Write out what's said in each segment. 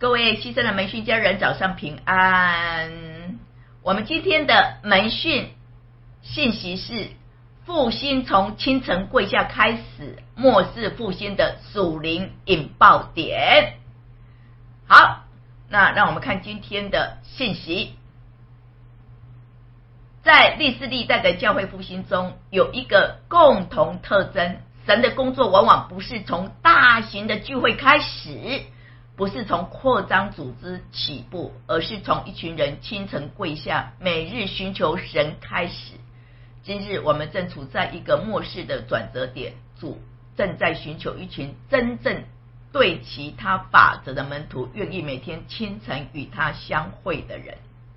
各位牺牲的门训家人，早上平安。我们今天的门训信息是复兴从清晨跪下开始，末世复兴的属灵引爆点。好，那让我们看今天的信息。在历世历代的教会复兴中，有一个共同特征，神的工作往往不是从大型的聚会开始，不是从扩张组织起步，而是从一群人清晨跪下，每日寻求神开始。今日我们正处在一个末世的转折点，主正在寻求一群真正对其他法则的门徒，愿意每天清晨与他相会的人。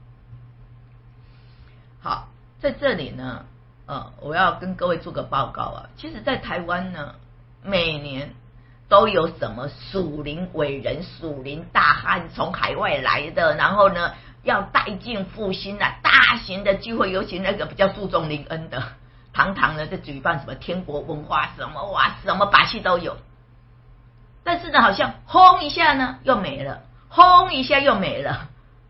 好，在这里呢，我要跟各位做个报告啊。其实，在台湾呢，每年都有什么属灵伟人、属灵大汉从海外来的，然后呢，要带进复兴啊，大型的聚会，尤其那个比较注重灵恩的，堂堂的在举办什么天国文化什么哇，什么把戏都有。但是呢，好像轰一下呢又没了，轰一下又没了，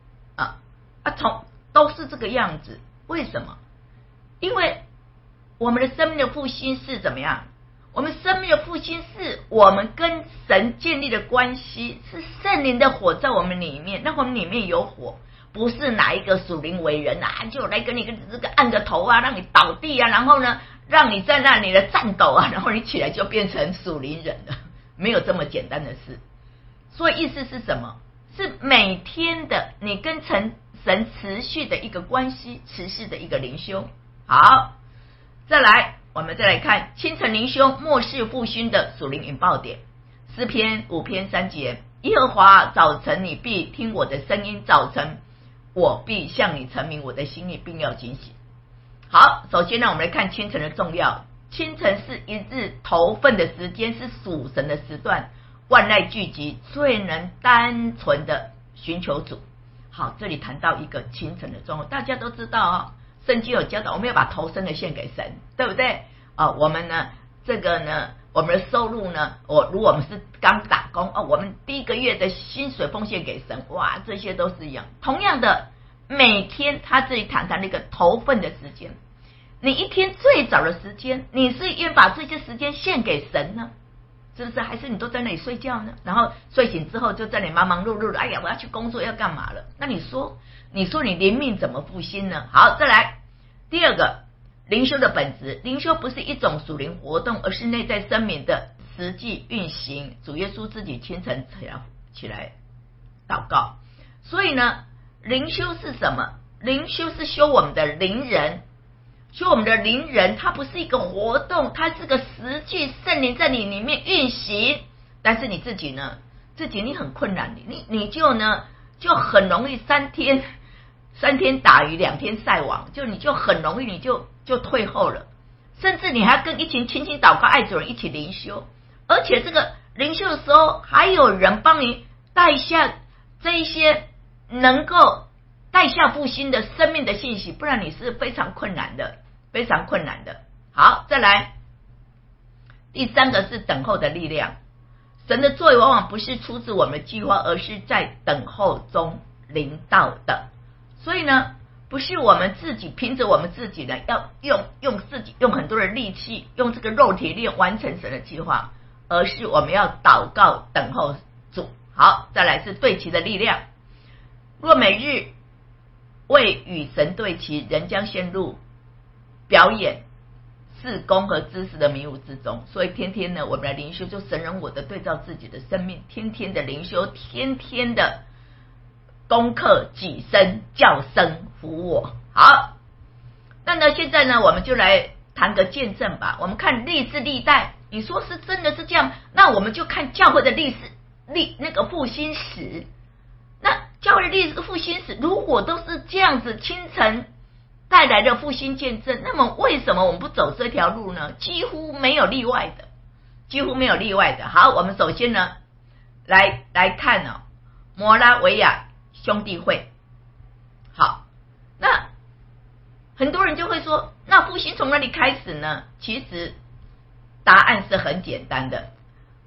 都是这个样子。为什么？因为我们的生命的复兴是怎么样？我们生命的复兴是我们跟神建立的关系，是圣灵的火在我们里面，那我们里面有火，不是哪一个属灵伟人啊，就来跟你这个按个头啊，让你倒地啊，然后呢，让你在那里的颤抖啊，然后你起来就变成属灵人了，没有这么简单的事。所以意思是什么？是每天的你跟神持续的一个关系，持续的一个灵修。好，再来我们再来看清晨灵修末世复兴的属灵引爆点。诗篇5篇3节，耶和华，早晨你必听我的声音，早晨我必向你陈明我的心意，并要警醒。好，首先呢，我们来看清晨的重要。清晨是一日头份的时间，是属神的时段，万籁聚集，最能单纯的寻求主。好，这里谈到一个清晨的重要，大家都知道圣经有教导我们要把头生的献给神，对不对？我们呢，这个呢，我们的收入呢，如果我们是刚打工我们第一个月的薪水奉献给神，哇，这些都是一样。同样的，每天他这里谈那个头份的时间，你一天最早的时间，你是愿把这些时间献给神呢，是不是？还是你都在那里睡觉呢？然后睡醒之后就在那里忙忙碌碌的，哎呀，我要去工作要干嘛了？那你说你灵命怎么复兴呢？好，再来第二个，灵修的本质。灵修不是一种属灵活动，而是内在生命的实际运行。主耶稣自己清晨起来祷告。所以呢，灵修是什么？灵修是修我们的灵人，修我们的灵人，它不是一个活动，它是个实际圣灵在你里面运行。但是你自己呢，你很困难，你就很容易三天打鱼2天晒网，你就很容易你就退后了，甚至你还跟一群亲亲祷告爱主人一起灵修，而且这个灵修的时候还有人帮你带下这一些能够带下复兴的生命的信息，不然你是非常困难的。好，再来第三个是等候的力量。神的作为往往不是出自我们的计划，而是在等候中临到的。所以呢，不是我们自己凭着我们自己呢，要用自己用很多的力气，用这个肉体力完成神的计划，而是我们要祷告等候主。好，再来是对齐的力量。若每日未与神对齐，人将陷入表演、事工和知识的迷雾之中。所以天天呢，我们来灵修，就神人我的对照自己的生命，天天的灵修，天天的攻克己身，叫声服我。好，那呢，现在呢，我们就来谈个见证吧。我们看历世历代，你说是真的是这样，那我们就看教会的那个复兴史。那教会的复兴史如果都是这样子清晨带来的复兴见证，那么为什么我们不走这条路呢？几乎没有例外的。好，我们首先呢来看摩拉维亚兄弟会。好，那很多人就会说，那复兴从哪里开始呢？其实答案是很简单的，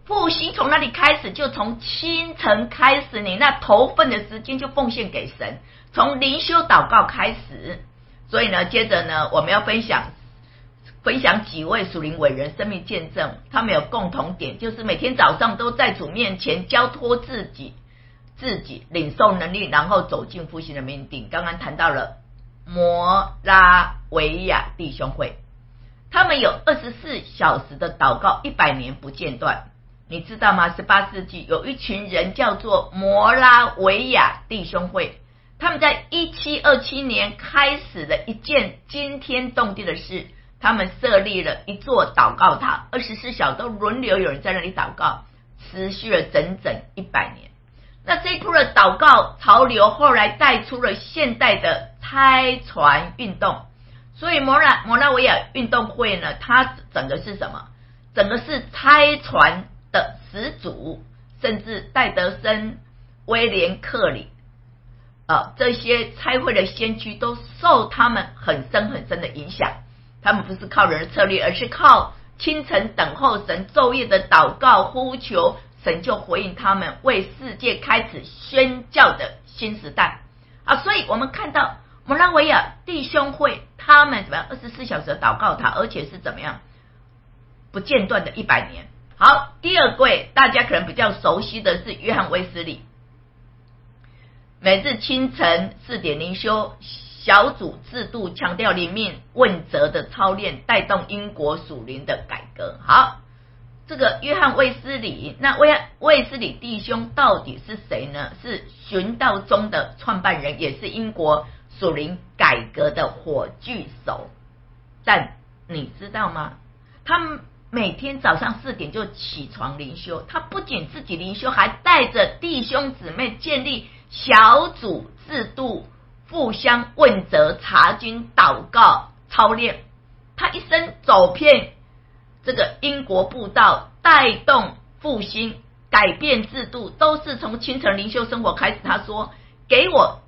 复兴从哪里开始？就从清晨开始，你那头份的时间就奉献给神，从灵修祷告开始。所以呢，接着呢，我们要分享几位属灵伟人生命见证，他们有共同点，就是每天早上都在主面前交托自己领受能力，然后走进复兴的命定。刚刚谈到了摩拉维亚弟兄会，他们有24小时的祷告，100年不间断。你知道吗？18世纪有一群人叫做摩拉维亚弟兄会，他们在1727年开始了一件惊天动地的事，他们设立了一座祷告塔，24小时都轮流有人在那里祷告，持续了整整100年。那这一波的祷告潮流后来带出了现代的拆船运动，所以摩拉维亚运动会呢，它整个是什么？整个是拆船的始祖，甚至戴德森、威廉克里这些差会的先驱都受他们很深很深的影响。他们不是靠人的策略，而是靠清晨等候神，昼夜的祷告呼求，神就回应他们，为世界开始宣教的新时代所以我们看到摩拉维亚弟兄会，他们怎么样？24小时的祷告塔，而且是怎么样不间断的100年。好，第二位大家可能比较熟悉的是约翰卫斯理，每日清晨4点灵修，小组制度强调灵命问责的操练，带动英国属灵的改革。好，这个约翰卫斯理，那卫斯理弟兄到底是谁呢？是寻道中的创办人，也是英国属灵改革的火炬手。但你知道吗？他们每天早上4点就起床灵修，他不仅自己灵修，还带着弟兄姊妹建立小组制度，互相问责、查经、祷告、操练。他一生走遍这个英国布道，带动复兴，改变制度，都是从清晨灵修生活开始。他说，给我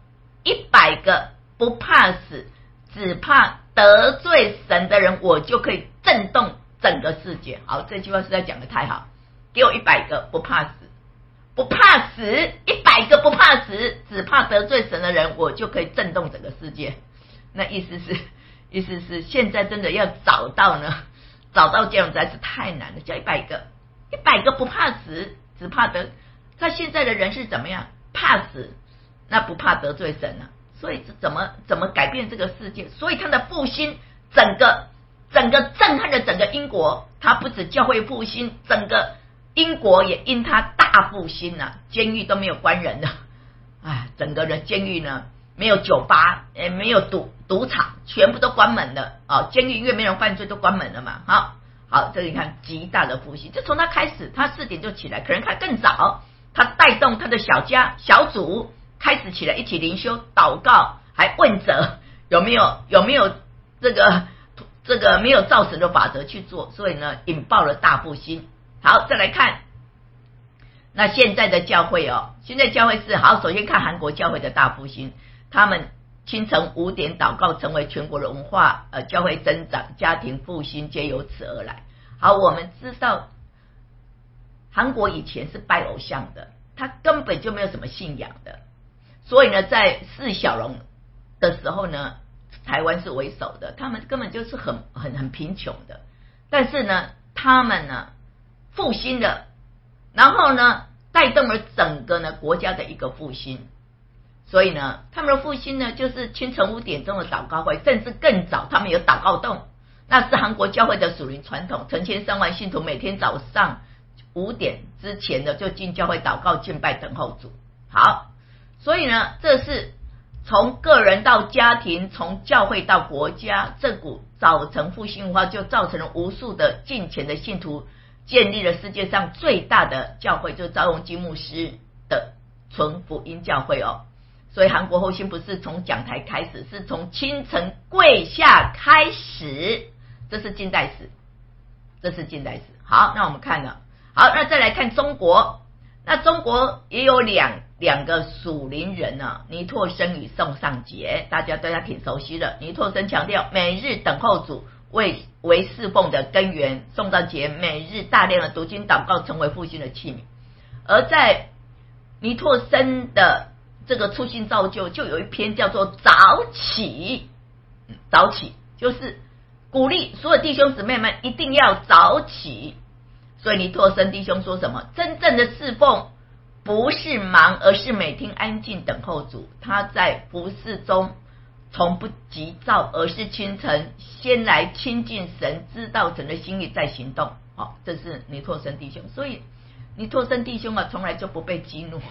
100个不怕死，只怕得罪神的人，我就可以震动整个世界。好，这句话实在讲得太好，给我100个不怕死，100个不怕死，只怕得罪神的人，我就可以震动整个世界。那意思是现在真的要找到这样实在是太难了，叫100个不怕死，只怕他现在的人是怎么样？怕死，那不怕得罪神所以怎么改变这个世界？所以他的复兴整个震撼了整个英国，他不止教会复兴，整个英国也因他大复兴监狱都没有关人了，整个的监狱呢没有酒吧，没有赌场，全部都关门了监狱因为没人犯罪都关门了嘛。好，这里看极大的复兴，就从他开始，他4点就起来，可能他更早，他带动他的小组开始起来一起灵修祷告，还问责有没有这个没有照神的法则去做，所以呢引爆了大复兴。好，再来看那现在的教会现在教会是好，首先看韩国教会的大复兴，他们清晨5点祷告成为全国的文化，教会增长，家庭复兴皆由此而来。好，我们知道韩国以前是拜偶像的，他根本就没有什么信仰的，所以呢在4小龙的时候呢，台湾是为首的，他们根本就是很贫穷的，但是呢他们呢复兴了，然后呢带动了整个呢国家的一个复兴。所以呢他们的复兴呢就是清晨5点钟的祷告会，甚至更早他们有祷告洞，那是韩国教会的属灵传统，成千上万信徒每天早上5点之前的就进教会祷告敬拜等候主。好，所以呢这是从个人到家庭，从教会到国家，这股早晨复兴文化就造成了无数的敬虔的信徒，建立了世界上最大的教会，就是赵荣基牧师的纯福音教会所以韩国复兴不是从讲台开始，是从清晨跪下开始，这是近代史。好，那我们看了，好，那再来看中国。那中国也有两个属灵人倪柝声与宋尚节，大家对他挺熟悉的。倪柝声强调每日等候主，为为侍奉的根源，宋兆杰每日大量的读经祷告成为复兴的器皿。而在尼拓生的这个初心造就，就有一篇叫做早起，早起就是鼓励所有弟兄姊妹们一定要早起。所以尼拓生弟兄说什么？真正的侍奉不是忙，而是每天安静等候主。他在服事中从不急躁，而是清晨先来亲近神，知道神的心意再行动。好，这是尼拓生弟兄。所以尼拓生弟兄啊，从来就不被激怒。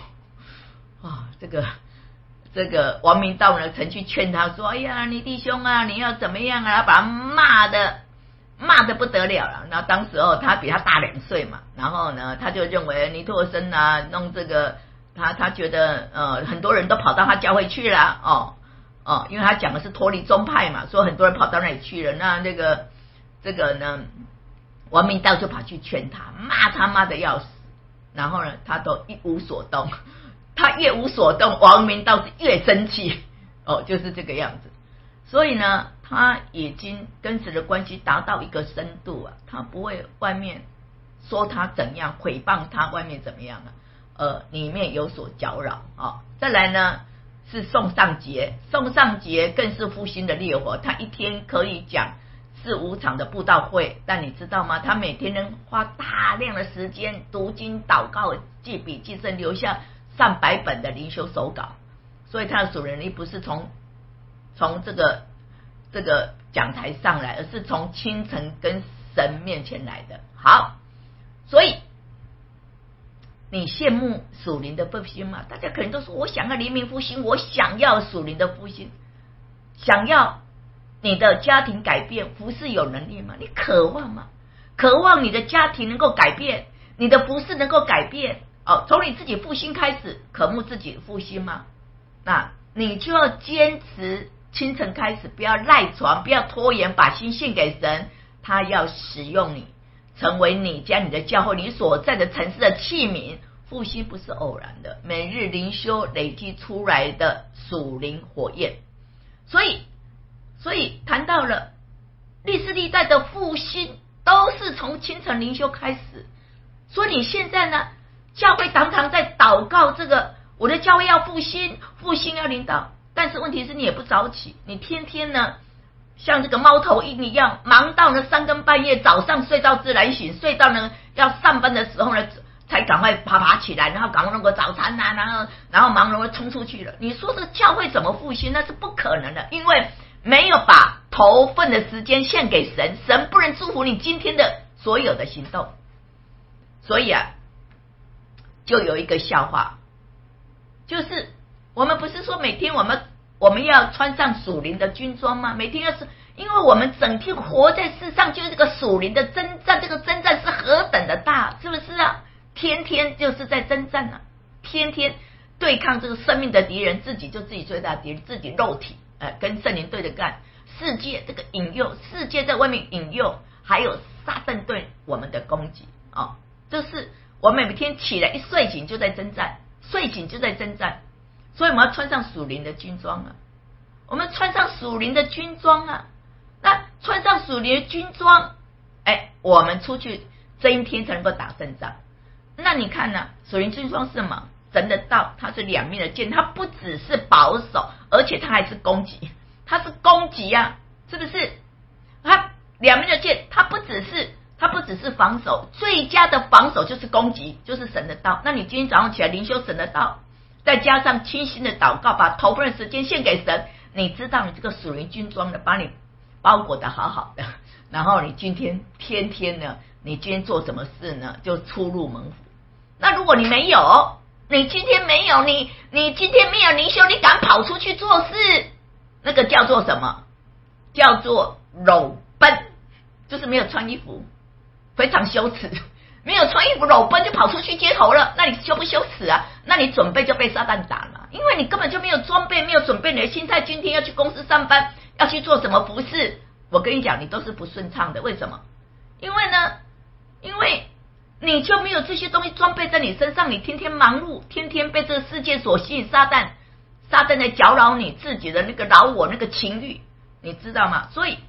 这个王明道呢，曾去劝他说：“哎呀，你弟兄啊，你要怎么样啊？”把他骂的不得了了。然后当时候他比他大2岁嘛，然后呢，他就认为尼拓生啊弄这个，他觉得很多人都跑到他教会去了因为他讲的是脱离宗派嘛，所以很多人跑到那里去了。那这个呢，王明道就跑去劝他，骂的要死。然后呢，他都一无所动。他越无所动，王明道是越生气就是这个样子。所以呢，他已经跟神的关系达到一个深度啊，他不会外面说他怎样，诽谤他外面怎么样里面有所搅扰再来呢是宋尚杰更是复兴的烈火，他一天可以讲4-5场的布道会，但你知道吗？他每天能花大量的时间读经祷告记笔记，甚至留下上百本的灵修手稿。所以他的属灵力不是从这个讲台上来，而是从清晨跟神面前来的。好，所以你羡慕属灵的复兴吗？大家可能都说我想要灵命复兴，我想要属灵的复兴，想要你的家庭改变，服事有能力吗？你渴望吗？渴望你的家庭能够改变，你的服事能够改变从你自己复兴开始，渴慕自己复兴吗？那你就要坚持清晨开始，不要赖床，不要拖延，把心献给神，他要使用你，成为你家你的教会你所在的城市的器皿。复兴不是偶然的，每日灵修累积出来的属灵火焰。所以谈到了历世历代的复兴都是从清晨灵修开始。所以你现在呢，教会常常在祷告这个我的教会要复兴要领导，但是问题是你也不早起，你天天呢像这个猫头鹰一样，忙到呢3更半夜，早上睡到自然醒，睡到呢要上班的时候呢才赶快爬起来，然后赶快弄个早餐然后忙碌的冲出去了。你说这个教会怎么复兴？那是不可能的，因为没有把头份的时间献给神，神不能祝福你今天的所有的行动。所以就有一个笑话，就是我们不是说每天我们要穿上属灵的军装吗？每天因为我们整天活在世上，就是这个属灵的征战，这个征战是何等的大，是不是啊？天天就是在征战天天对抗这个生命的敌人，自己最大的敌人，自己肉体跟圣灵对着干，世界这个引诱，世界在外面引诱，还有撒旦对我们的攻击就是我们每天起来一睡醒就在征战，所以我们要穿上属灵的军装我们穿上属灵的军装那穿上属灵的军装我们出去这一天才能够打胜仗。那你看属灵军装是什么？神的道，它是两面的剑，它不只是保守，而且它还是攻击，它是攻击是不是？它两面的剑，它不只是防守，最佳的防守就是攻击，就是神的道。那你今天早上起来灵修神的道，再加上清心的祷告，把头份的时间献给神，你知道你这个属灵军装的把你包裹的好好的，然后你今天天天呢，你今天做什么事呢，就出入门户。那如果你没有，你今天没有，你今天没有灵修，你敢跑出去做事，那个叫做什么？叫做裸奔，就是没有穿衣服，非常羞耻。没有穿衣服裸奔就跑出去街头了，那你羞不羞耻啊？那你准备就被撒旦打了，因为你根本就没有装备，没有准备你的心态，今天要去公司上班，要去做什么服事，我跟你讲，你都是不顺畅的。为什么？因为你就没有这些东西装备在你身上，你天天忙碌，天天被这个世界所吸引，撒旦在搅扰你自己的那个老我那个情欲，你知道吗？所以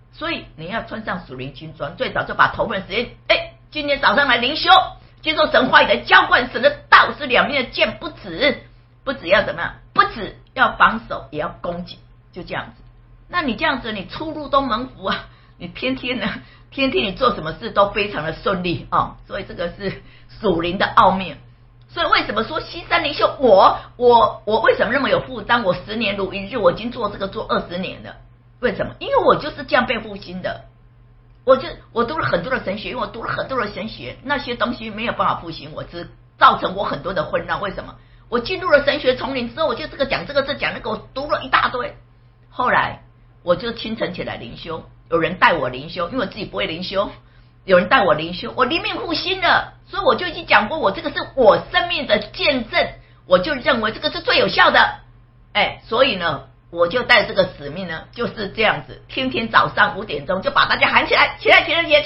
所以你要穿上属灵军装，最早就把头份时间，今天早上来灵修，接受神话语的浇灌，神的道是两面的剑，不止要怎么样，不止要防守，也要攻击，就这样子。那你这样子，你出入都蒙福啊，你天天你做什么事都非常的顺利哦。所以这个是属灵的奥秘。所以为什么说西山灵修，我为什么那么有负担？我10年如一日，我已经做这个做20年了。为什么？因为我就是这样被复兴的。我读了很多的神学，因为我读了很多的神学，那些东西没有办法复兴我，只造成我很多的混乱。为什么？我进入了神学丛林之后，我就这个讲这个，这讲那个，我读了一大堆。后来我就清晨起来灵修，有人带我灵修，因为我自己不会灵修，有人带我灵修，我灵命复兴了。所以我就已经讲过，我这个是我生命的见证，我就认为这个是最有效的。所以呢，我就带这个使命呢，就是这样子，天天早上5点钟就把大家喊起来，起来！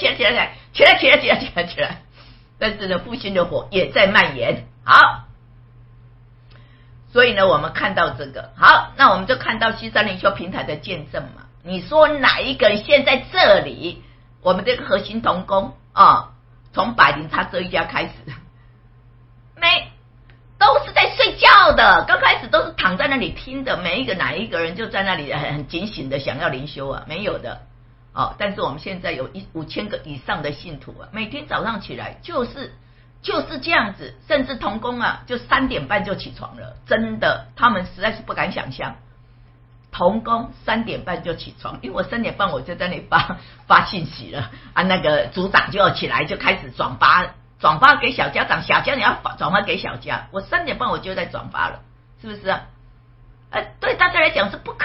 但是呢，复兴的火也在蔓延。好，所以呢，我们看到这个，好，那我们就看到西山灵修平台的见证嘛。你说哪一个人现在这里，我们这个核心同工啊，从百灵他这一家开始，都是在睡觉的，刚开始都是躺在那里听的，哪一个人就在那里很警醒的想要灵修啊？没有的哦。但是我们现在有5000个以上的信徒啊，每天早上起来就是这样子，甚至同工啊，就3点半就起床了，真的，他们实在是不敢想象，同工3点半就起床，因为我3点半我就在那里发信息了啊，那个组长就要起来就开始转发给小家长，小家长要转发给小家，我3点半我就在转发了，是不是啊？对大家来讲是不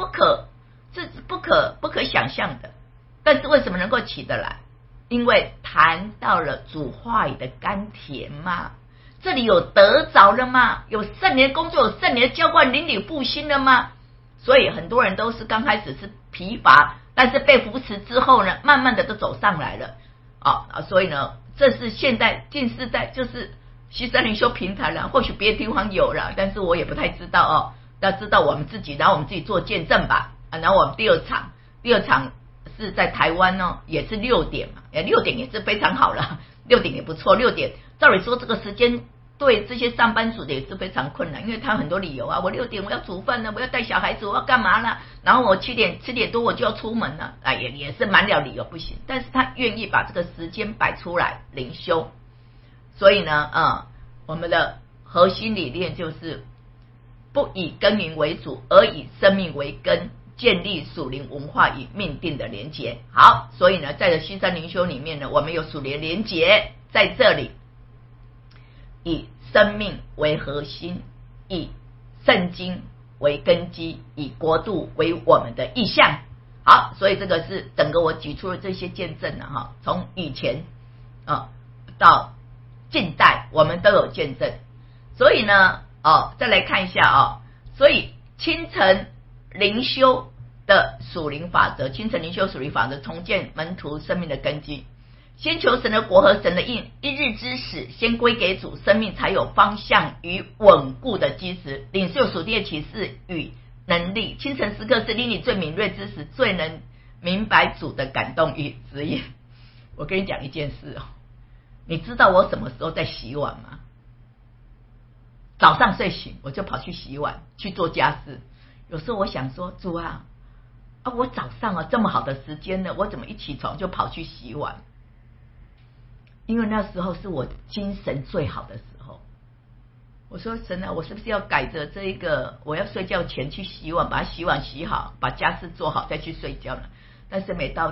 可想象的，但是为什么能够起得来？因为谈到了主话语的甘甜嘛，这里有得着了吗？有圣灵的工作，有圣灵的浇灌，灵里复兴了吗？所以很多人都是刚开始是疲乏，但是被扶持之后呢，慢慢的都走上来了所以呢，这是现在近世代就是西山灵修平台了，或许别的地方有了，但是我也不太知道哦。要知道我们自己，然后我们自己做见证吧。然后我们第二场是在台湾哦，也是6点嘛，6点也是非常好了，6点也不错。6点照理说这个时间对这些上班族的也是非常困难，因为他很多理由啊，我6点我要煮饭呢，我要带小孩子，我要干嘛呢？然后我7点多我就要出门了也是满了理由不行，但是他愿意把这个时间摆出来灵修。所以呢我们的核心理念就是不以耕耘为主，而以生命为根，建立属灵文化与命定的连结。好，所以呢，在这西山灵修里面呢，我们有属灵连结在这里，以生命为核心，以圣经为根基，以国度为我们的意向。好，所以这个是整个我举出了这些见证了从以前到近代我们都有见证。所以呢再来看一下所以清晨灵修的属灵法则，清晨灵修属灵法则，重建门徒生命的根基。先求神的国和神的义，一日之始先归给主，生命才有方向与稳固的基石。领受属天的启示与能力，清晨时刻是令你最敏锐之时，最能明白主的感动与指引。我跟你讲一件事你知道我什么时候在洗碗吗？早上睡醒我就跑去洗碗，去做家事。有时候我想说，主啊我早上这么好的时间呢，我怎么一起床就跑去洗碗？因为那时候是我精神最好的时候。我说神啊，我是不是要改着这一个，我要睡觉前去洗碗，把洗碗洗好，把家事做好再去睡觉呢？但是每当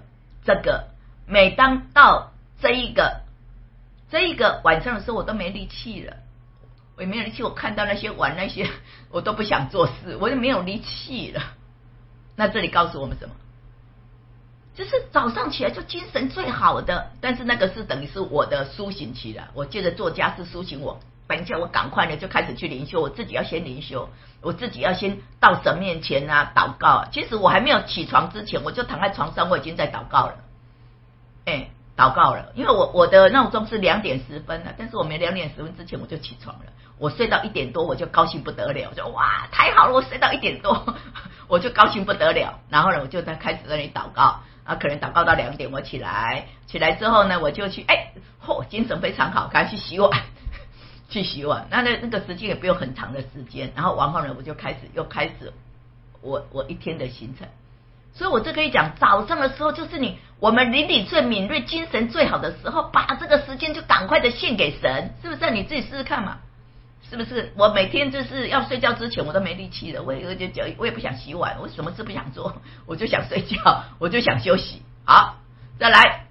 到这一个晚上的时候，我都没力气了。我也没有力气，我看到那些碗那些我都不想做事，我就没有力气了。那这里告诉我们什么？就是早上起来就精神最好的，但是那个是等于是我的苏醒期了。我接着做家事苏醒我，等一下我赶快呢就开始去灵修，我自己要先灵修，我自己要先到神面前祷告。其实我还没有起床之前，我就躺在床上，我已经在祷告了。祷告了，因为我的闹钟是2点10分了，但是我没2点10分之前我就起床了。我睡到1点多，我就高兴不得了，我就哇太好了，我睡到1点多， 我就高兴不得了。然后呢，我就在开始在那里祷告啊，可能祷告到2点，我起来之后呢，我就去精神非常好，赶快去洗碗。去洗碗，那个时间也不用很长的时间，然后往后呢，我就开始我一天的行程。所以我就可以讲，早上的时候就是我们灵里最敏锐、精神最好的时候，把这个时间就赶快的献给神，是不是？你自己试试看嘛，是不是？我每天就是要睡觉之前，我都没力气了，我也不想洗碗，我什么事不想做，我就想睡觉，我就想休息。好，再来，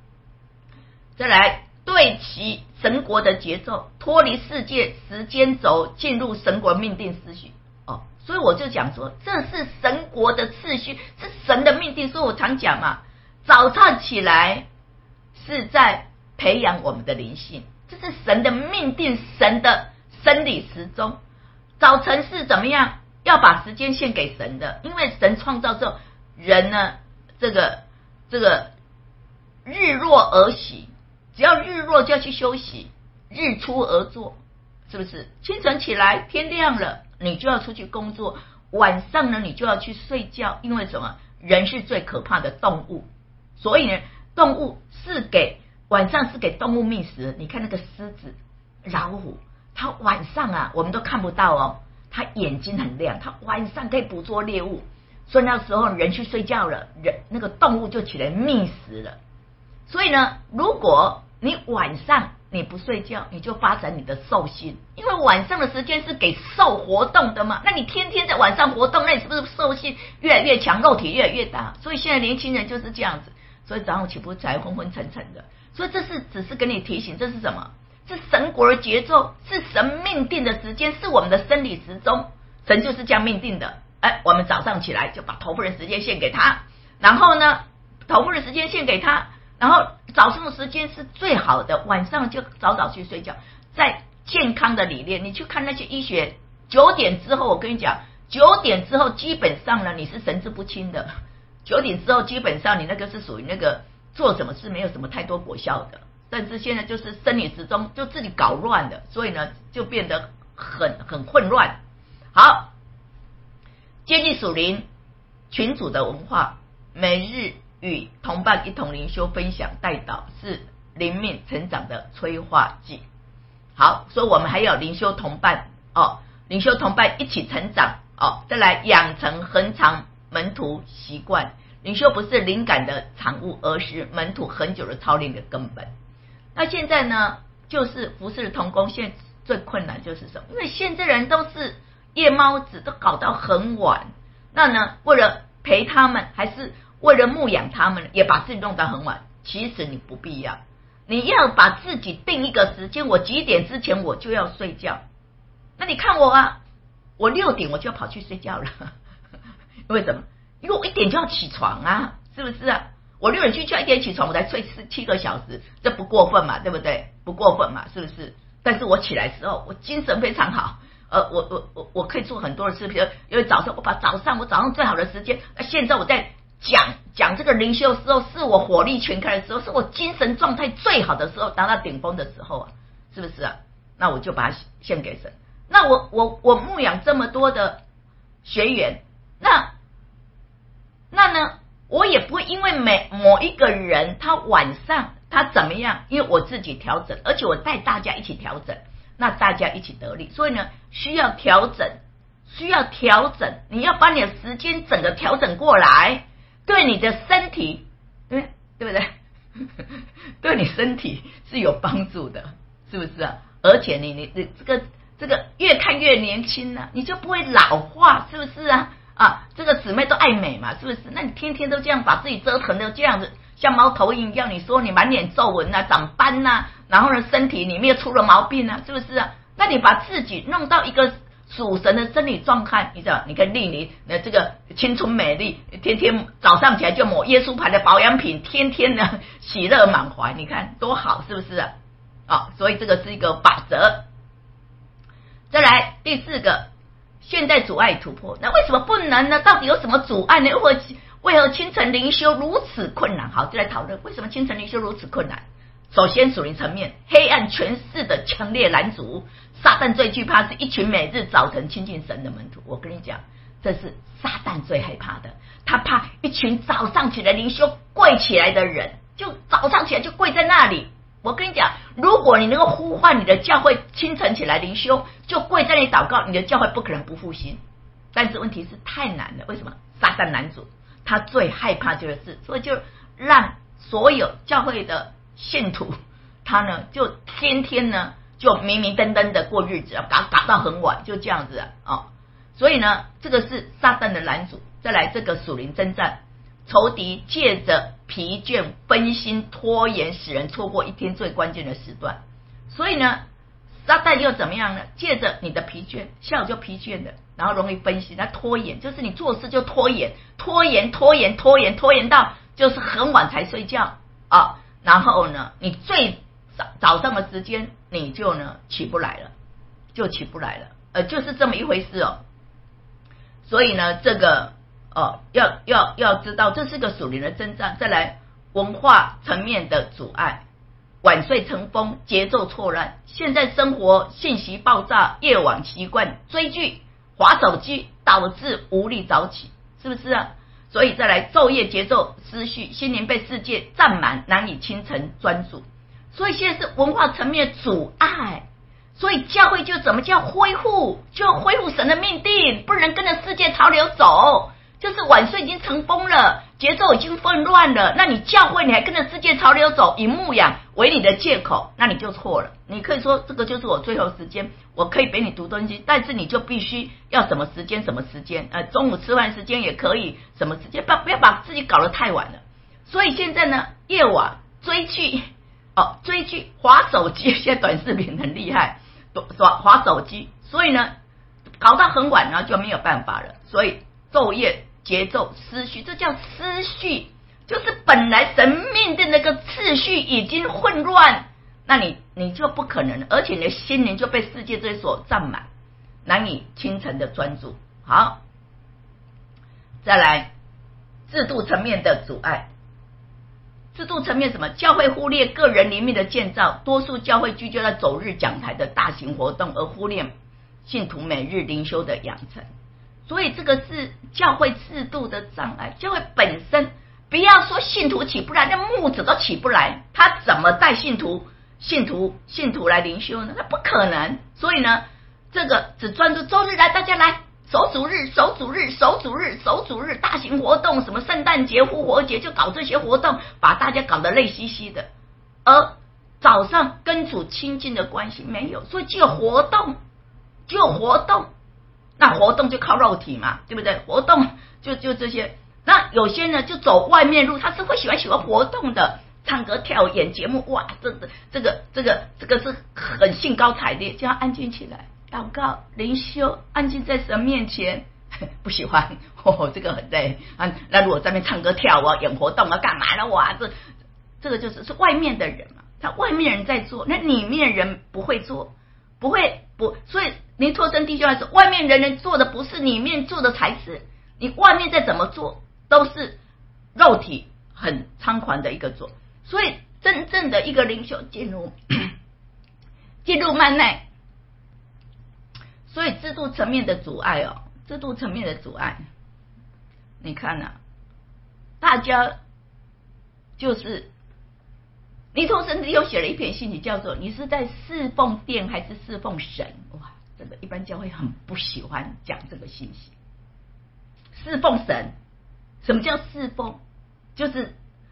对齐神国的节奏，脱离世界时间轴，进入神国命定秩序。所以我就讲说，这是神国的次序，是神的命定。所以我常讲嘛，早上起来是在培养我们的灵性，这是神的命定，神的生理时钟。早晨是怎么样？要把时间献给神的，因为神创造之后，人呢，这个日落而息，只要日落就要去休息，日出而作，是不是？清晨起来，天亮了，你就要出去工作，晚上呢，你就要去睡觉。因为什么？人是最可怕的动物，所以呢，动物晚上是给动物觅食。你看那个狮子、老虎，它晚上啊，我们都看不到哦，它眼睛很亮，它晚上可以捕捉猎物。所以那时候人去睡觉了，那个动物就起来觅食了。所以呢，如果你晚上你不睡觉，你就发展你的兽性，因为晚上的时间是给兽活动的嘛。那你天天在晚上活动，那你是不是兽性越来越强，肉体越来越大？所以现在年轻人就是这样子，所以早上起不来，昏昏沉沉的。所以这是只是跟你提醒，这是什么？是神国的节奏，是神命定的时间，是我们的生理时钟。神就是这样命定的。我们早上起来就把头发的时间献给他，然后呢，头发的时间献给他。然后早上的时间是最好的，晚上就早早去睡觉。在健康的理念，你去看那些医学，9点之后，我跟你讲，9点之后基本上呢，你是神志不清的。9点之后，基本上你那个是属于那个做什么事没有什么太多果效的。但是现在就是生理时钟就自己搞乱了，所以呢就变得很混乱。好，接近属灵群组的文化，每日与同伴一同灵修分享带导，是灵命成长的催化剂。好，所以我们还有灵修同伴灵修同伴一起成长再来养成恒常门徒习惯。灵修不是灵感的产物，而是门徒很久的操练的根本。那现在呢，就是服侍的同工，现在最困难就是什么？因为现在人都是夜猫子，都搞到很晚。那呢，为了陪他们，还是为了牧养他们，也把自己弄到很晚。其实你不必要，你要把自己定一个时间，我几点之前我就要睡觉。那你看我啊，我6点我就要跑去睡觉了。为什么？因为我1点就要起床啊，是不是啊？我6点去1点起床，我才睡7个小时，这不过分嘛，对不对？不过分嘛，是不是？但是我起来之后，我精神非常好。我可以做很多的事，比如因为早上我早上最好的时间，现在我在讲这个灵修的时候，是我火力全开的时候，是我精神状态最好的时候，达到顶峰的时候啊，是不是啊？那我就把它献给神。那我牧养这么多的学员，那呢，我也不会因为某一个人他晚上他怎么样，因为我自己调整，而且我带大家一起调整，那大家一起得力。所以呢，需要调整，你要把你的时间整个调整过来，对你的身体，对不对？对你身体是有帮助的，是不是啊？而且你这个越看越年轻啊，你就不会老化，是不是啊？这个姊妹都爱美嘛，是不是？那你天天都这样把自己折腾的这样子，像猫头鹰一样，你说你满脸皱纹长斑然后呢身体里面出了毛病是不是啊？那你把自己弄到一个属神的生理状态，你知道，你看丽妮这个青春美丽，天天早上起来就抹耶稣牌的保养品，天天呢喜乐满怀，你看多好，是不是啊？所以这个是一个法则。再来第4个，现在阻碍突破，那为什么不能呢？到底有什么阻碍呢？为何清晨灵修如此困难？好，就来讨论为什么清晨灵修如此困难。首先属灵层面，黑暗权势的强烈拦阻，撒旦最惧怕是一群每日早晨亲近神的门徒。我跟你讲， 这是撒旦最害怕的，他怕一群早上起来灵修跪起来的人，就早上起来就跪在那里。我跟你讲，如果你能够呼唤你的教会清晨起来灵修，就跪在那里祷告，你的教会不可能不复兴。但是问题是太难了，为什么？撒旦男主他最害怕这个事，所以就让所有教会的信徒，他呢就天天呢就明明登登的过日子，搞到很晚，就这样子哦。所以呢，这个是撒旦的拦阻。再来这个属灵征战，仇敌借着疲倦、分心、拖延，使人错过一天最关键的时段。所以呢，撒旦又怎么样呢？借着你的疲倦，下午就疲倦的，然后容易分心，他拖延，就是你做事就拖延到就是很晚才睡觉啊。然后呢，你最早上的时间你就呢起不来了，就是这么一回事哦。所以呢，这个要知道，这是个属灵的征战。再来，文化层面的阻碍，晚睡成风，节奏错乱。现在生活信息爆炸，夜晚习惯追剧、滑手机，导致无力早起，是不是啊？所以再来，昼夜节奏失序，心灵被世界占满，难以清晨专注。所以现在是文化层面阻碍。所以教会就怎么叫恢复？就恢复神的命定，不能跟着世界潮流走。就是晚睡已经成风了，节奏已经混乱了，那你教会你还跟着世界潮流走，以牧养为你的借口，那你就错了。你可以说这个就是我最后时间，我可以给你读东西，但是你就必须要什么时间，中午吃饭时间也可以，什么时间，不要把自己搞得太晚了。所以现在呢，夜晚追剧滑手机，现在短视频很厉害，滑手机，所以呢搞到很晚，然后就没有办法了。所以昼夜节奏失序，这叫失序，就是本来神命的那个次序已经混乱，那你就不可能，而且你的心灵就被世界这所占满，难以清晨的专注。好，再来制度层面的阻碍。制度层面什么？教会忽略个人灵命的建造，多数教会聚焦在走日讲台的大型活动，而忽略信徒每日灵修的养成。所以这个是教会制度的障碍。教会本身，不要说信徒起不来，那牧者都起不来，他怎么带信徒来灵修呢？那不可能。所以呢，这个只专注周日来，大家来守主日，大型活动，什么圣诞节、复活节，就搞这些活动，把大家搞得累兮兮的。而早上跟主亲近的关系没有，所以只有活动，那活动就靠肉体嘛，对不对？活动就这些。那有些呢就走外面路，他是会喜欢活动的，唱歌跳演节目，哇，这个是很兴高采烈，就要安静起来。祷告灵修，安静在神面前，不喜欢这个很累那如果在那边唱歌跳舞演活动干嘛呢？哇，这个就是外面的人嘛，他外面人在做，那里面人不会做，所以尼托生弟兄来说，外面人做的不是，里面做的才是。你外面再怎么做，都是肉体很猖狂的一个做。所以真正的一个灵修进入幔内。所以制度层面的阻碍你看大家就是尼托生又写了一篇信息，叫做你是在侍奉殿还是侍奉神？哇，这个一般教会很不喜欢讲这个信息。侍奉神，什么叫侍奉？就是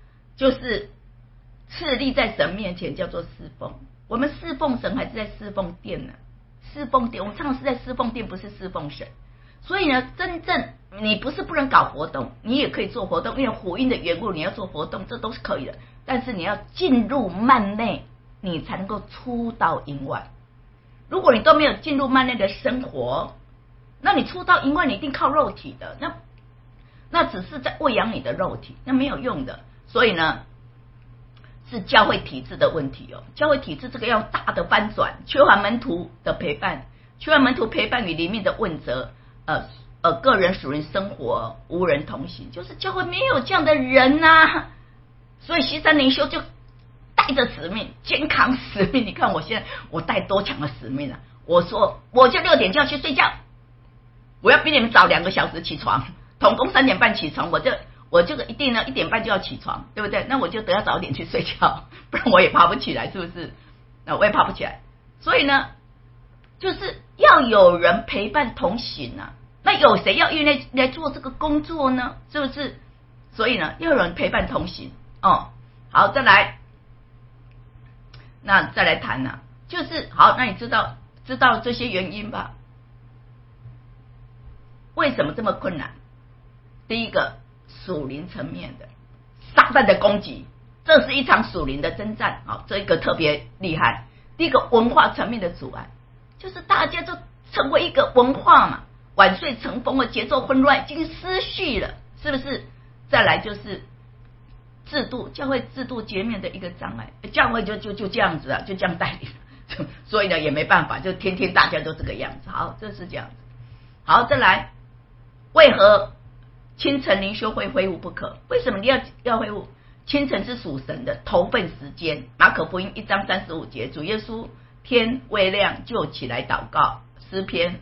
侍立在神面前叫做侍奉。我们侍奉神还是在侍奉殿呢？侍奉殿，我们唱是在侍奉殿，不是侍奉神。所以呢，真正你不是不能搞活动，你也可以做活动，因为福音的缘故，你要做活动，这都是可以的。但是你要进入幔内，你才能够出到营外。如果你都没有进入幔内的生活，那你出到营外，你一定靠肉体的，那只是在喂养你的肉体，那没有用的。所以呢，是教会体制的问题哦。教会体制这个要大的翻转，缺乏门徒的陪伴，与里面的问责，个人属灵生活无人同行，就是教会没有这样的人所以西山灵修就带着使命，肩扛使命。你看我现在我带多强的使命我说我就6点就要去睡觉， 我要比你们早2个小时起床，统共3点半起床，我就一定呢1点半就要起床，对不对？那我就得要早点去睡觉，不然我也爬不起来，是不是？那我也爬不起来，所以呢，就是要有人陪伴同行啊。那有谁要愿意来做这个工作呢？是不是？所以呢，要有人陪伴同行哦。好，再来谈啊，就是好，那你知道这些原因吧？为什么这么困难？第一个，属灵层面的撒旦的攻击，这是一场属灵的征战啊，这一个特别厉害。第一个，文化层面的阻碍，就是大家都成为一个文化嘛，晚睡成风的节奏混乱，已经失序了，是不是？再来就是制度，教会制度截面的一个障碍，教会就这样子啊，就这样带领，所以呢也没办法，就天天大家都这个样子。好，这是这样子。好，再来，为何清晨灵修会恢复不可？为什么你要恢复？清晨是属神的头份时间，马可福音1章35节，主耶稣天未亮就起来祷告，诗篇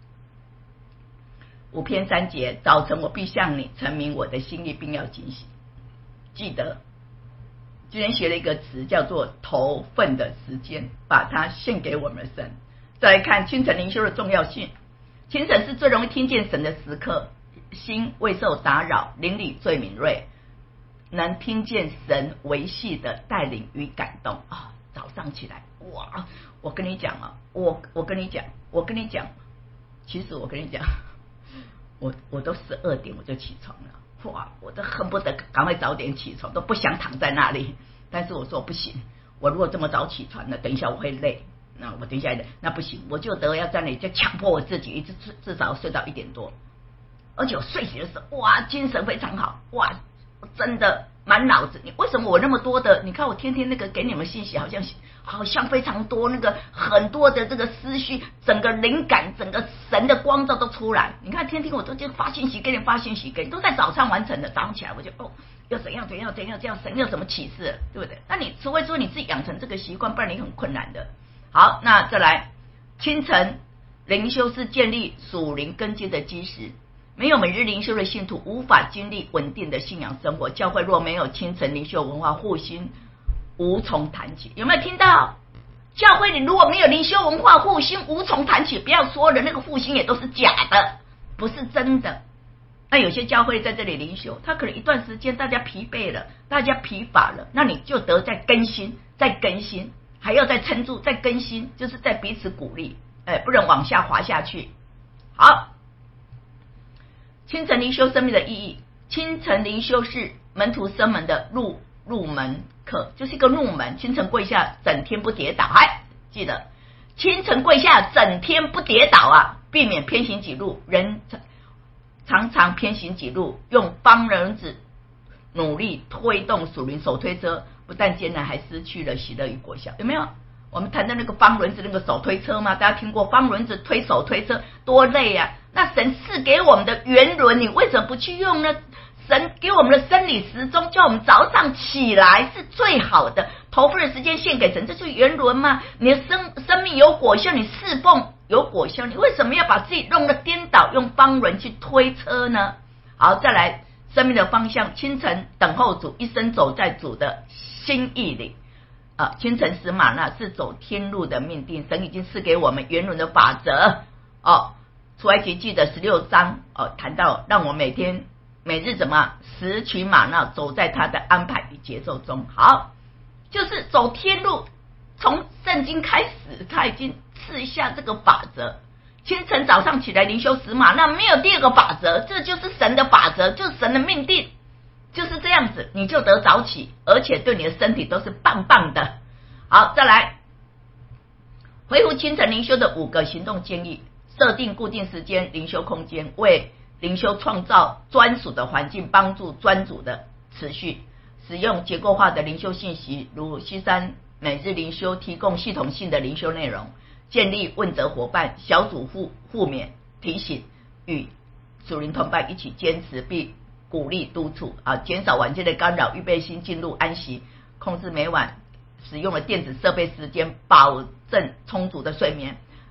5篇3节，早晨我必向你陈明我的心意，并要警醒。记得今天学了一个词叫做头份的时间，把它献给我们的神。再来看清晨灵修的重要性，清晨是最容易听见神的时刻，心未受打扰，灵里最敏锐，能听见神维系的带领与感动啊！早上起来，哇！我跟你讲啊，我跟你讲，其实我跟你讲，我都12点我就起床了。哇，我都恨不得赶快早点起床，都不想躺在那里。但是我说不行，我如果这么早起床呢，等一下我会累。那我等一下那不行，我就得要在那里就强迫我自己，一直至少睡到1点多。而且我睡醒的时候，哇，精神非常好，哇，真的满脑子。你为什么我那么多的？你看我天天那个给你们信息，好像非常多，那个很多的这个思绪，整个灵感，整个神的光照都出来。你看天天我都就发信息给你，都在早上完成的。早上起来我就要怎样，这样神有什么启示，对不对？那你除非说你自己养成这个习惯，不然你很困难的。好，那再来，清晨灵修是建立属灵根基的基石。没有每日灵修的信徒无法经历稳定的信仰生活。教会若没有清晨灵修文化复兴，无从谈起。有没有听到？教会里如果没有灵修文化复兴，无从谈起。不要说了，那个复兴也都是假的，不是真的。那有些教会在这里灵修，他可能一段时间大家疲惫了，大家疲乏了，那你就得再更新，还要再撑住，再更新，就是在彼此鼓励，不能往下滑下去。好。清晨灵修生命的意义，清晨灵修是门徒生门的入门课，就是一个入门。清晨跪下，整天不跌倒，记得清晨跪下，整天不跌倒啊，避免偏行己路。人常常偏行己路，用方轮子努力推动属灵手推车，不但艰难，还失去了喜乐与果效。有没有？我们谈的那个方轮子那个手推车吗？大家听过方轮子推手推车多累啊？那神赐给我们的圆轮，你为什么不去用呢？神给我们的生理时钟，叫我们早上起来是最好的，头份的时间献给神，这是圆轮吗？你的生命有果效，你侍奉有果效，你为什么要把自己弄得颠倒，用方轮去推车呢？好，再来生命的方向，清晨等候主，一生走在主的心意里。清晨时马那是走天路的命定，神已经赐给我们圆轮的法则。出埃及记的16章谈到让我每日怎么拾取马那，走在他的安排与节奏中。好，就是走天路，从圣经开始他已经赐下这个法则。清晨早上起来灵修拾马那，没有第二个法则，这就是神的法则，就是神的命定，就是这样子，你就得早起，而且对你的身体都是棒棒的。好，再来恢复清晨灵修的5个行动建议。设定固定时间灵修空间，为灵修创造专属的环境，帮助专注的持续。使用结构化的灵修信息，如西山每日灵修提供系统性的灵修内容，建立问责伙伴小组互勉提醒，与属灵同伴一起坚持并鼓励督促减少晚间的干扰，预备心进入安息，控制每晚使用的电子设备时间，保证充足的睡眠。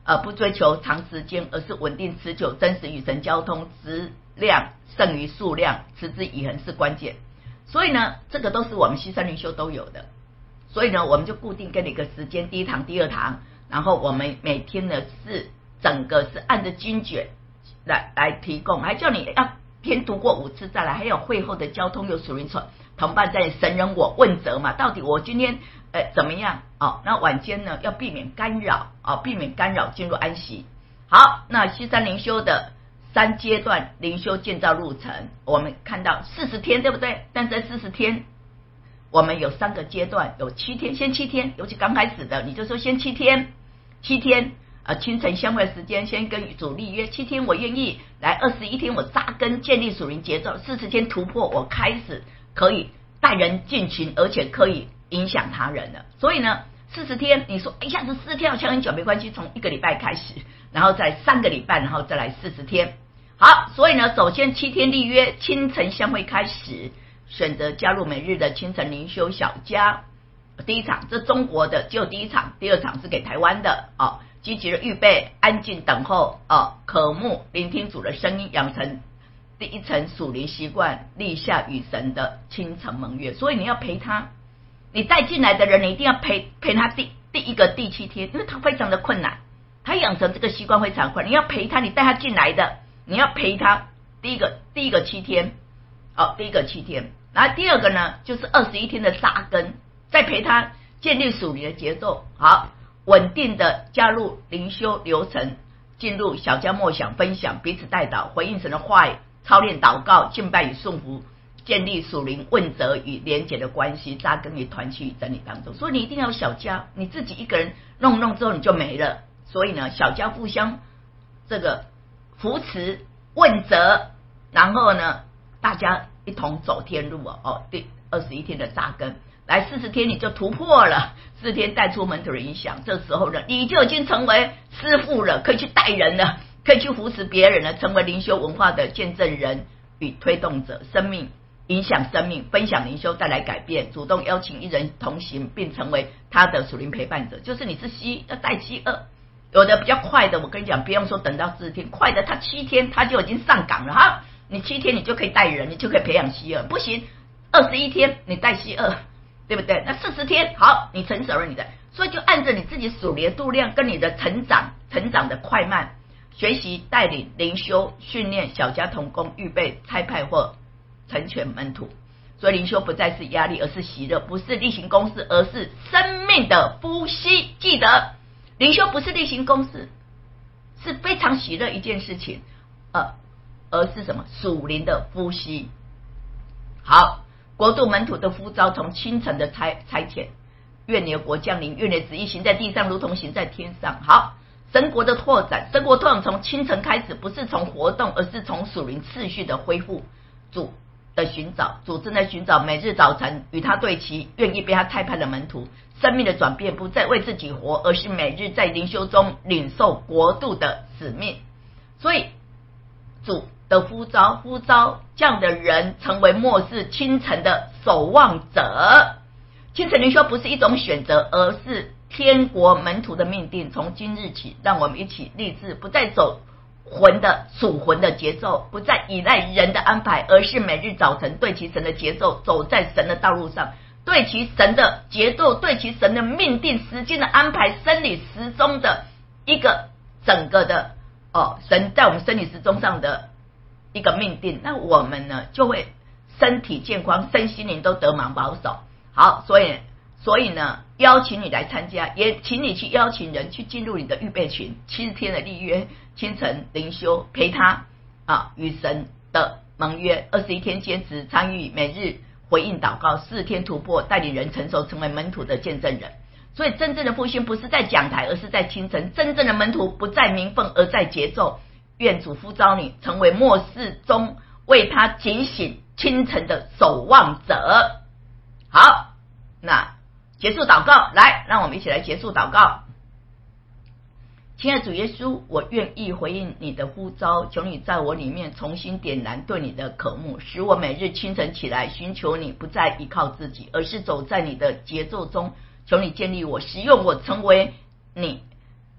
不追求长时间，而是稳定持久，真实与神交通，质量胜于数量，持之以恒是关键。所以呢，这个都是我们西山灵修都有的。所以呢，我们就固定给你一个时间，第一堂、第二堂，然后我们每天呢是整个是按着经卷来提供，还叫你要先读过5次再来，还有会后的交通有属灵同伴在神人我问责嘛，到底我今天怎么样哦？那晚间呢要避免干扰哦，避免干扰进入安息。好，那西山灵修的3阶段灵修建造路程，我们看到40天，对不对？但在40天。我们有3个阶段，有7天，先7天，尤其刚开始的，你就说先7天清晨相会的时间，先跟主立约7天，我愿意来21天，我扎根建立属灵节奏，40天突破，我开始可以带人进群，而且可以影响他人了。所以呢，40天，你说一下子4天好像很久，没关系，从1个礼拜开始，然后再3个礼拜，然后再来40天。好，所以呢，首先7天立约，清晨相会开始。选择加入每日的清晨灵修小家，第一场这中国的只有第一场，第二场是给台湾的哦。积极的预备，安静等候哦，渴慕聆听主的声音，养成第一层属灵习惯，立下与神的亲诚盟约。所以你要陪他，你带进来的人，你一定要陪他第1个第7天，因为他非常的困难，他养成这个习惯非常困难。你要陪他，你带他进来的，你要陪他第一个7天哦，第1个7天。然后第2个呢，就是21天的扎根，再陪他建立属灵的节奏，好，稳定的加入灵修流程，进入小家默想分享，彼此代祷，回应神的话语，操练祷告，敬拜与顺服，建立属灵问责与连结的关系，扎根于团契与真理当中。所以你一定要有小家，你自己一个人弄之后你就没了。所以呢，小家互相这个扶持问责，然后呢大家一同走天路哦。第21天的扎根，来40天你就突破了，4天带出门徒的影响，这时候呢你就已经成为师父了，可以去带人了，可以去扶持别人了，成为灵修文化的见证人与推动者，生命影响生命，分享灵修带来改变，主动邀请一人同行，并成为他的属灵陪伴者。就是你是要带7-2，有的比较快的，我跟你讲，不用说等到40天，快的他7天他就已经上岗了哈。你7天你就可以带人，你就可以培养希2，不行21天你带希2，对不对？那40天好，你成熟了你的，所以就按着你自己属灵的度量跟你的成长的快慢，学习带领灵修训练小家同工，预备差派或成全门徒。所以灵修不再是压力，而是喜乐，不是例行公事，而是生命的呼吸。记得灵修不是例行公事，是非常喜乐一件事情，而是什么？属灵的呼吸。好，国度门徒的呼召，从清晨的差遣，愿你的国降临，愿你的旨意行在地上，如同行在天上。好，神国的拓展，神国拓展从清晨开始，不是从活动，而是从属灵次序的恢复。主的寻找，主正在寻找每日早晨与他对齐，愿意被他差派的门徒。生命的转变不再为自己活，而是每日在灵修中领受国度的使命。所以主的呼召这样的人成为末世清晨的守望者。清晨灵修不是一种选择，而是天国门徒的命定。从今日起，让我们一起立志，不再走属魂的节奏，不再依赖人的安排，而是每日早晨对齐神的节奏，走在神的道路上，对齐神的节奏，对齐神的命定时间的安排，生理时钟的一个整个的神在我们生理时钟上的一个命定，那我们呢就会身体健康，身心灵都得满保守。好，所以呢，邀请你来参加，也请你去邀请人去进入你的预备群，70天的立约，清晨灵修，陪他与神的盟约，21天坚持参与每日回应祷告，4天突破，带领人成熟，成为门徒的见证人。所以真正的复兴不是在讲台，而是在清晨。真正的门徒不在名分，而在节奏。愿主呼召你成为末世中为他警醒清晨的守望者。好，那结束祷告，来，让我们一起来结束祷告。亲爱的主耶稣，我愿意回应你的呼召，求你在我里面重新点燃对你的渴慕，使我每日清晨起来寻求你，不再依靠自己，而是走在你的节奏中。求你建立我，使用我，成为你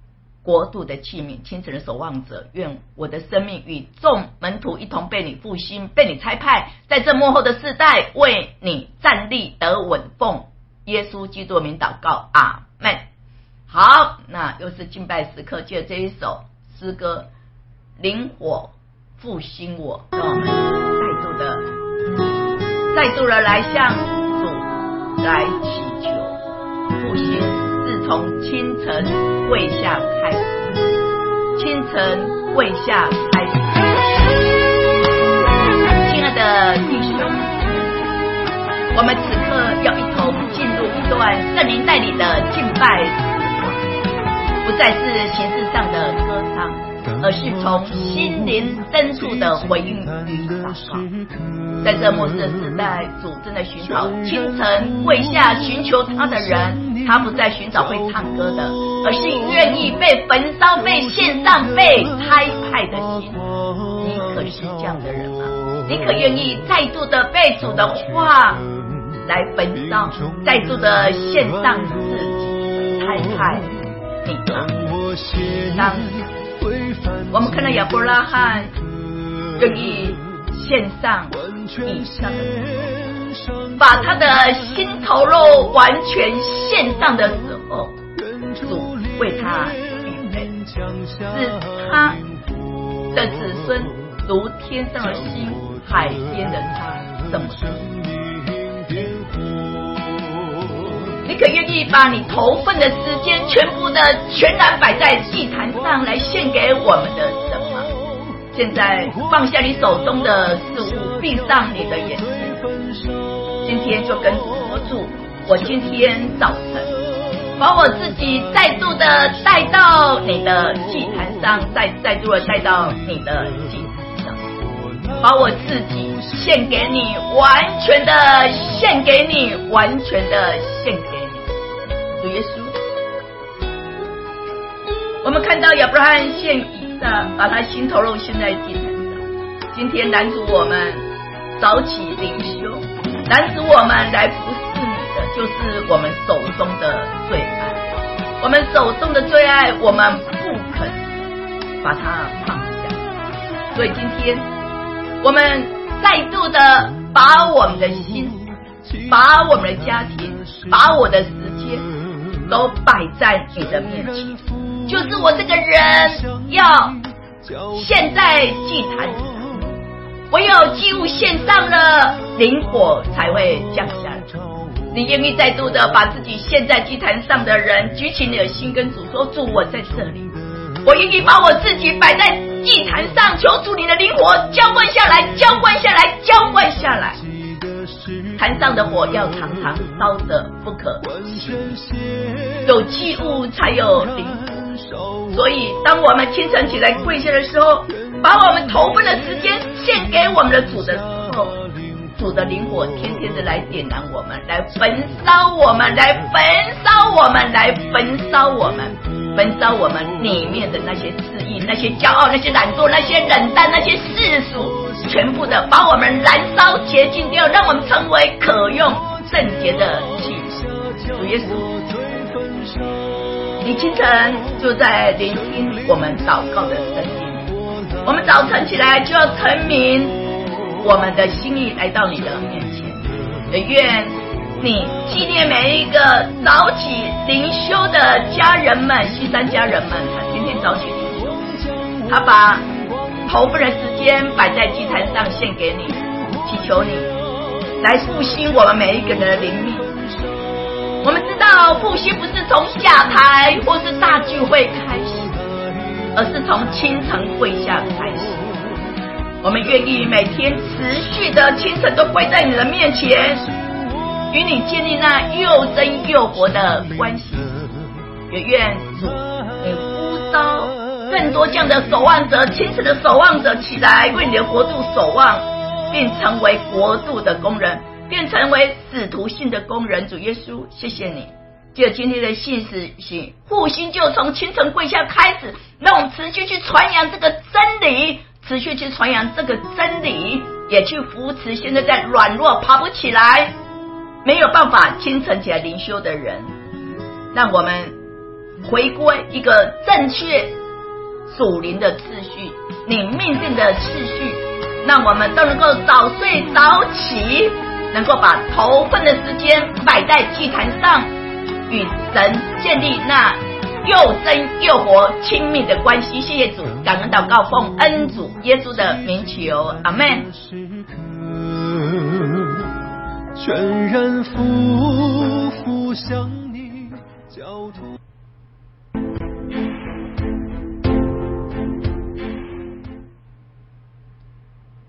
国度的器皿，清晨的守望者。愿我的生命与众门徒一同被你复兴，被你差派，在这末后的世代为你站立得稳。奉耶稣基督的名祷告，阿们。好，那又是敬拜时刻，借这一首诗歌灵火复兴我，让我们再度的来向主来祈求复兴。自从清晨跪下开始，清晨跪下开始。亲爱的弟兄，我们此刻要一同进入一段圣灵带领的敬拜时光，不再是形式上的歌唱，而是从心灵深处的回应与祷告。在这末世的时代，主正在寻找清晨跪下寻求他的人。他不再寻找会唱歌的，而是愿意被焚烧、被献上、被差派的心。你可是这样的人吗？你可愿意再度的被主的话来焚烧，再度的献上自己，差派你吗？当我们看到亚伯拉罕愿意献上以上的把他的心头肉完全献上的时候，主为他预备，使他的子孙如天上的星，海边的沙，什么你可愿意把你头份的时间全部的全然摆在祭坛上来献给我们的神吗？现在放下你手中的事物，闭上你的眼睛，今天就跟主说，主，我今天早晨把我自己再度的带到你的祭坛上，再度的带到你的祭坛上，把我自己献给你，完全的献给你，完全的献给你。主耶稣，我们看到亚伯拉罕献以撒，把他心头肉献在祭坛上。今天拦阻我们早起灵修，拦阻我们来服侍你的，就是我们手中的最爱。我们手中的最爱，我们不肯把它放下。所以今天我们再度的把我们的心，把我们的家庭，把我的时间都摆在你的面前，就是我这个人要献在祭坛上，唯有祭物献上了，灵火才会降下来。你愿意再度的把自己献在祭坛上的人，举起你的心跟主说，主，我在这里，我愿意把我自己摆在祭坛上，求主你的灵火浇灌下来，浇灌下来，浇灌下来。坛上的火要常常烧着不可熄灭，有祭物才有灵火。所以当我们清晨起来跪下的时候，把我们头份的时间献给我们的主的时候，主的灵火天天的来点燃我们，来焚烧我们，来焚烧我们，来焚烧我们，焚烧我们里面的那些私意，那些骄傲，那些懒惰，那些冷淡，那些世俗，全部的把我们燃烧洁净掉，让我们成为可用圣洁的器皿。主耶稣，你清晨就在聆听我们祷告的声音，我们早晨起来就要陈明我们的心意来到你的面前，也愿你纪念每一个早起灵修的家人们，西山家人们，他天天早起灵修，他把头份的时间摆在祭坛上献给你，祈求你来复兴我们每一个人的灵命。我们知道复兴不是从下台或是大聚会开始，而是从清晨跪下开始。我们愿意每天持续的清晨都跪在你的面前，与你建立那又真又活的关系。也愿主你呼召更多这样的守望者，清晨的守望者起来，为你的国度守望，并成为国度的工人，便成为使徒性的工人。主耶稣，谢谢你，借着今天的信使行复兴，就从清晨跪下开始，让我们持续去传扬这个真理，持续去传扬这个真理，也去扶持现在在软弱爬不起来，没有办法清晨起来灵修的人，让我们回归一个正确属灵的次序，你命定的次序，让我们都能够早睡早起，能够把头份的时间摆在祭坛上，与神建立那又真又活亲密的关系。谢谢主，感恩祷告奉恩主耶稣的名求，阿们。全然匍匐向你，交托。